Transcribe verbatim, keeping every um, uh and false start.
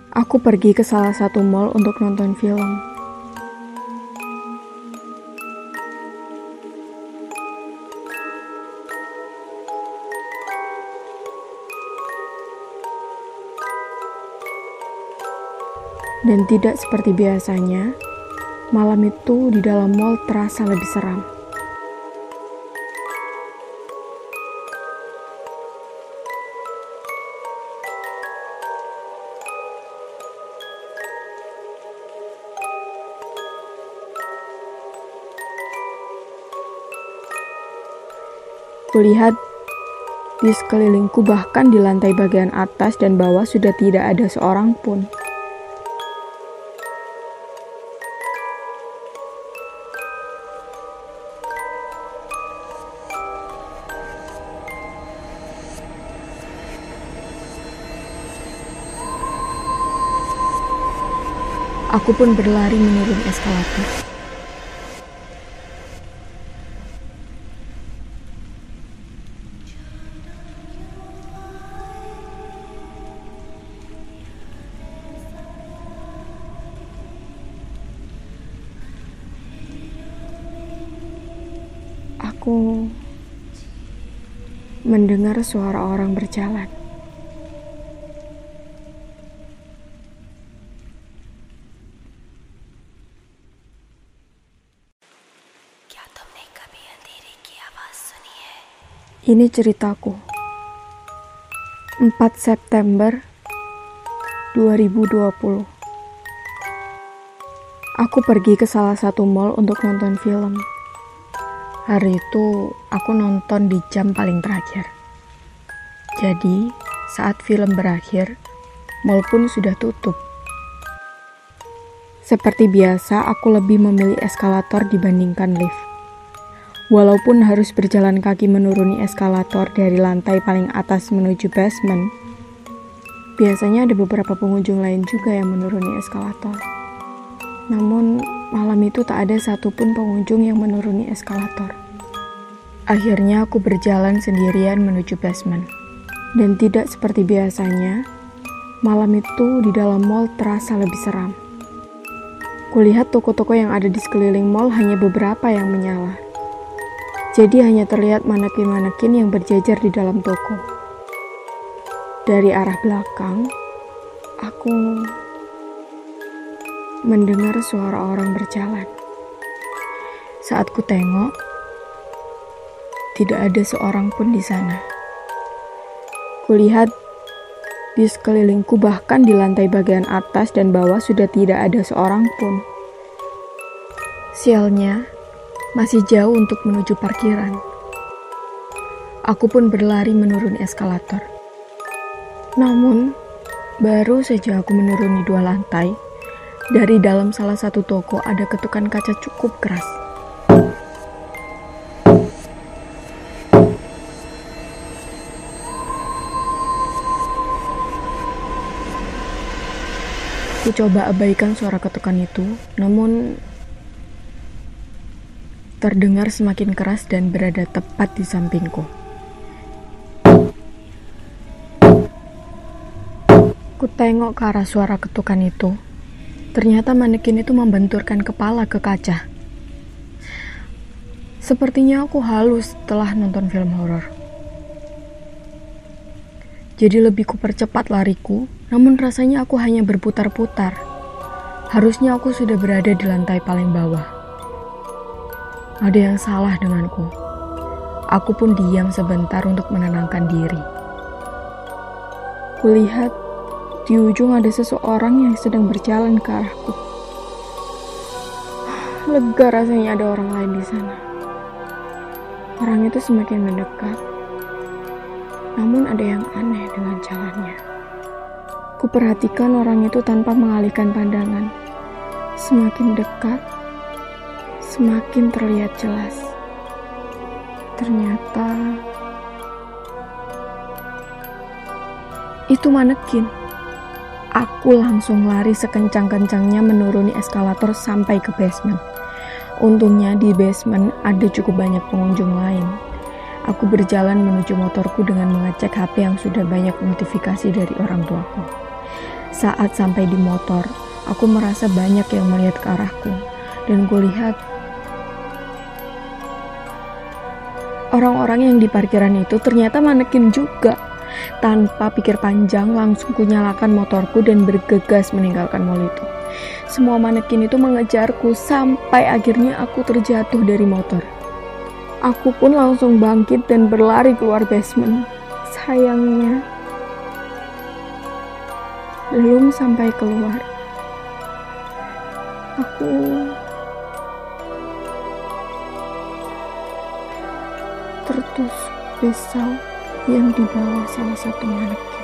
Aku pergi ke salah satu mall untuk nonton film. Dan tidak seperti biasanya, malam itu di dalam mall terasa lebih seram. Kulihat di sekelilingku, bahkan di lantai bagian atas dan bawah sudah tidak ada seorang pun. Aku pun berlari menurun eskalator. Aku mendengar suara orang berjalan. Ini ceritaku. empat September dua ribu dua puluh. Aku pergi ke salah satu mall untuk nonton film. Hari itu aku nonton di jam paling terakhir. Jadi, saat film berakhir, mall pun sudah tutup. Seperti biasa, aku lebih memilih eskalator dibandingkan lift. Walaupun harus berjalan kaki menuruni eskalator dari lantai paling atas menuju basement, biasanya ada beberapa pengunjung lain juga yang menuruni eskalator. Namun, malam itu tak ada satupun pengunjung yang menuruni eskalator. Akhirnya aku berjalan sendirian menuju basement. Dan tidak seperti biasanya, malam itu di dalam mall terasa lebih seram. Kulihat toko-toko yang ada di sekeliling mall hanya beberapa yang menyala. Jadi hanya terlihat manekin-manekin yang berjejer di dalam toko. Dari arah belakang, aku mendengar suara orang berjalan. Saat ku tengok, tidak ada seorang pun di sana. Kulihat di sekelilingku, bahkan di lantai bagian atas dan bawah sudah tidak ada seorang pun. Sialnya, masih jauh untuk menuju parkiran. Aku pun berlari menuruni eskalator. Namun, baru saja aku menuruni dua lantai, dari dalam salah satu toko ada ketukan kaca cukup keras. Aku coba abaikan suara ketukan itu, namun terdengar semakin keras dan berada tepat di sampingku. Ku tengok ke arah suara ketukan itu. Ternyata manekin itu membenturkan kepala ke kaca. Sepertinya aku halus setelah nonton film horor. Jadi lebih kupercepat lariku, namun rasanya aku hanya berputar-putar. Harusnya aku sudah berada di lantai paling bawah. Ada yang salah denganku. Aku pun diam sebentar untuk menenangkan diri. Kulihat di ujung ada seseorang yang sedang berjalan ke arahku. Lega rasanya ada orang lain di sana. Orang itu semakin mendekat. Namun ada yang aneh dengan jalannya. Kuperhatikan orang itu tanpa mengalihkan pandangan. Semakin dekat, semakin terlihat jelas. Ternyata itu manekin. Aku langsung lari sekencang-kencangnya menuruni eskalator sampai ke basement. Untungnya di basement ada cukup banyak pengunjung lain. Aku berjalan menuju motorku dengan mengecek H P yang sudah banyak notifikasi dari orang tuaku. Saat sampai di motor, aku merasa banyak yang melihat ke arahku, dan kulihat orang-orang yang di parkiran itu ternyata manekin juga. Tanpa pikir panjang, langsung kunyalakan motorku dan bergegas meninggalkan mall itu. Semua manekin itu mengejarku sampai akhirnya aku terjatuh dari motor. Aku pun langsung bangkit dan berlari keluar basement. Sayangnya, belum sampai keluar, aku tertusuk pisau yang dibawa salah satu manekin.